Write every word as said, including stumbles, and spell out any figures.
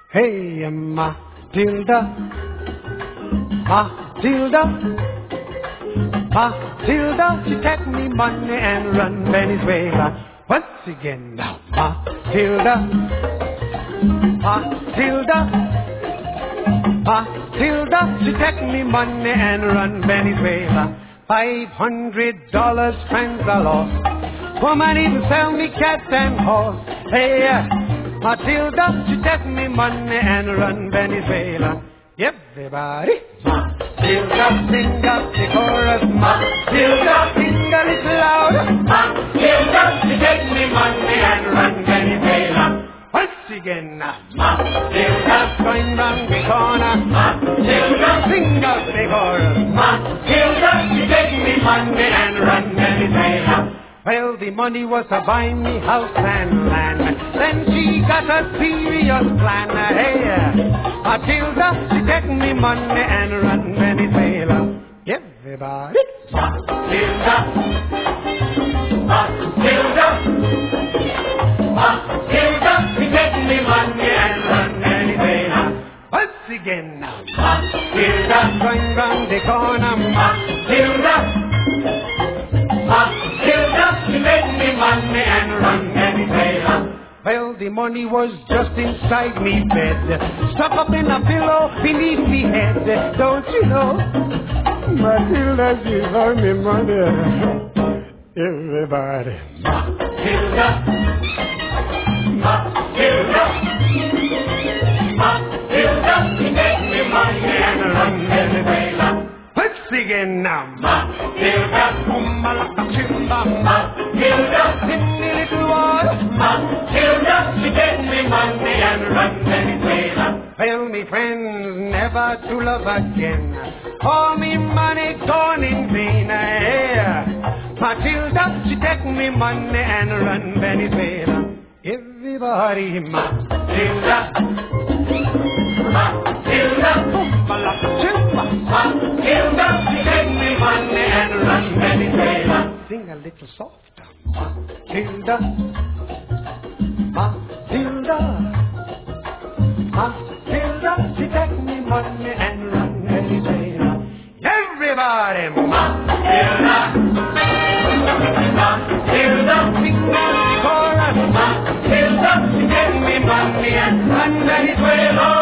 Hey, Matilda, Matilda, Matilda, she take me money and run Venezuela. Once again now, Matilda, Matilda, Matilda, she take me money and run Venezuela. Five hundred dollars, friends I lost. Woman even sell me cat and horse. Hey, Matilda, she take me money and run Venezuela. Everybody, Matilda, sing up the chorus. Matilda, sing a little louder. Matilda, she take me money and run Venezuela. Once again now, Matilda, going round the corner. Matilda, sing up the chorus. Matilda, she take me money and run Venezuela. Well, the money was to buy me house and land. Then she got a serious plan. Hey, Matilda, she take me money and run Venezuela. Everybody, Matilda, Matilda, Matilda, she take me money and run Venezuela. Once again now, Matilda, going round the corner. Matilda, Matilda, she make me money and run Venezuela. Well, the money was just inside me bed, stuck up in a pillow beneath me head. Don't you know? Matilda, she found me money. Everybody. Matilda, Matilda, Matilda, she make me money and run Venezuela. Let's begin now. Matilda, Kumalaka Chimba. Matilda, in the little water. Matilda, she take me money and run Venezuela. Well, me friends, never to love again. All me money gone in vain. Yeah. Matilda, she take me money and run Venezuela. Everybody, Matilda, Matilda, Kumalaka Chimba. Matilda, she take me money and run Venezuela. Sing a little softer. Matilda, Matilda, Matilda, she take me money and run Venezuela. Everybody, Matilda, Matilda, sing the chorus. Matilda, she take me money and run Venezuela.